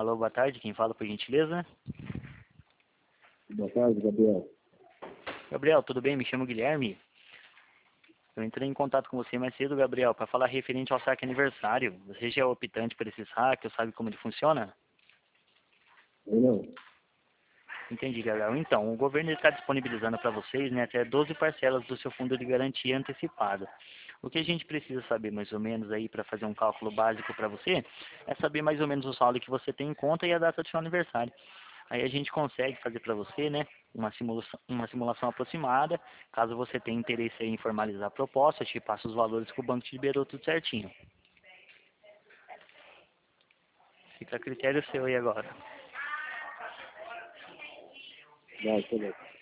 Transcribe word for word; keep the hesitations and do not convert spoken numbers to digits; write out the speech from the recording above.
Alô, boa tarde. Quem fala, por gentileza? Boa tarde, Gabriel. Gabriel, tudo bem? Me chamo Guilherme. Eu entrei em contato com você mais cedo, Gabriel, para falar referente ao saque aniversário. Você já é optante por esse saque, sabe como ele funciona? Eu não. Entendi, Gabriel. Então, o governo está disponibilizando para vocês, né, até doze parcelas do seu fundo de garantia antecipada. O que a gente precisa saber mais ou menos aí para fazer um cálculo básico para você é saber mais ou menos o saldo que você tem em conta e a data do seu aniversário. Aí a gente consegue fazer para você, né, uma simulação, uma simulação aproximada. Caso você tenha interesse em formalizar a proposta, eu te passo os valores que o banco te liberou tudo certinho. Fica a critério seu aí agora. Vai, tá bom.